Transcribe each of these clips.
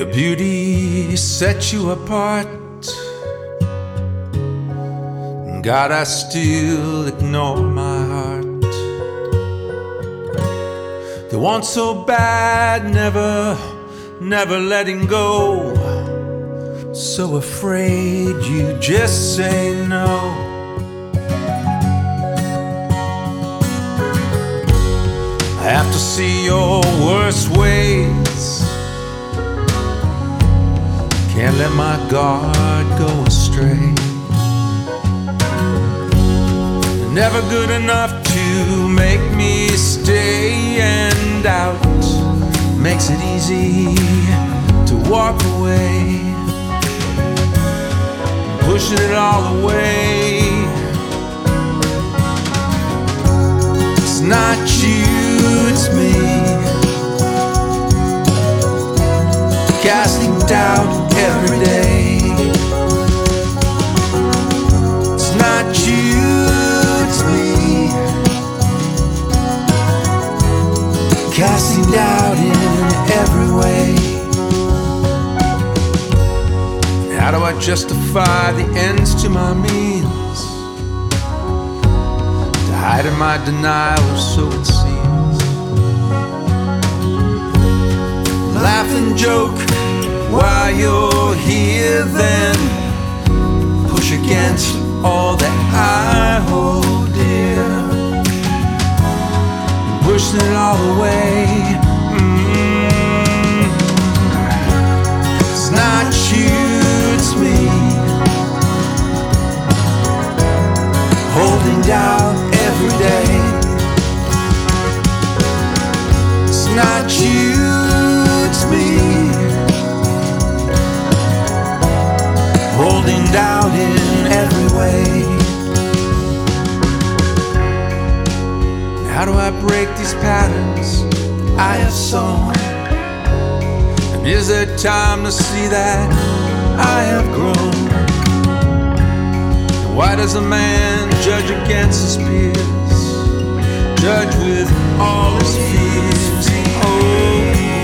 beauty sets you apart. God, I still ignore my heart. The one so bad, never letting go. So afraid you just say no. I have to see your worst ways. Can't let my guard go astray. Never good enough to make me stay, and doubt makes it easy to walk away, pushing it all away. It's not you, it's me, casting doubt every day. It's not you, it's me, casting doubt in every way. How do I justify the ends to my means? To hide in my denial, or so it seems. Laugh and joke while you're here, then push against all that I hold dear, pushing it all away. It's not you, it's me, holding down every day. It's not you, it's me, holding down in every way. How do I break these patterns I have sown? And is there time to see that I have grown? And why does a man judge against his peers, judge with all his fears? Oh,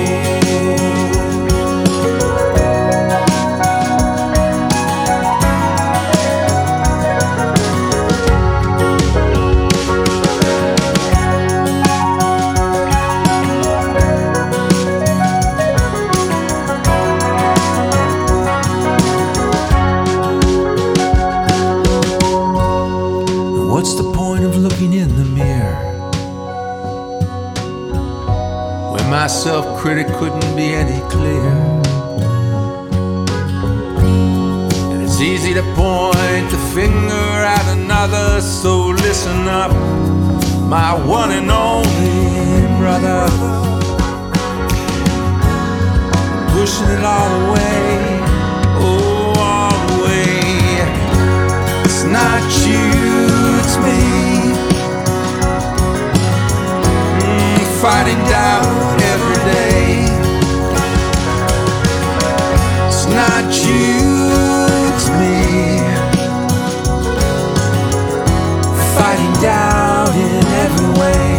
what's the point of looking in the mirror when my self-critic couldn't be any clearer? And it's easy to point the finger at another, so listen up, my one and only brother. Pushing it all away, oh, all away. It's not you, it's me, fighting doubt every day. It's not you, it's me, fighting doubt in every way.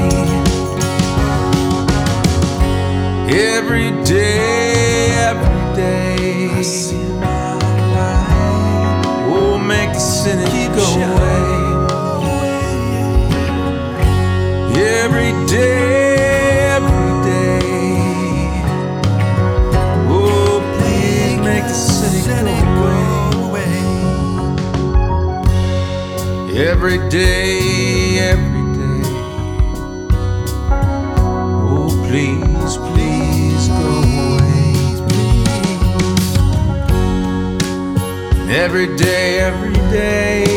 Every day, I see my light. Oh, make the cynic go away. Every day, oh, please make the cynic go away. Every day, oh, please, please go away. Every day,